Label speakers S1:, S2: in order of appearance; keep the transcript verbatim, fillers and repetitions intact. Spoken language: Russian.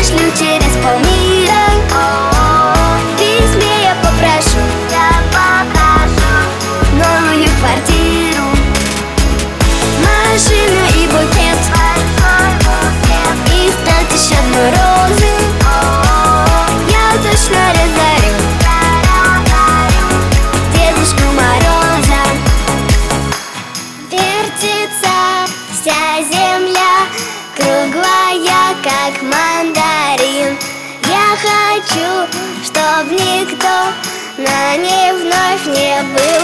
S1: пришлю через полмира. В письме я попрошу, я покажу новую квартиру, машину и букет, большой букет, и сто тысяч одной розы. Я точно разорю Дедушку Мороза. Вертится вся земля, круглая, как мандарин. Я хочу, чтоб никто на ней вновь не был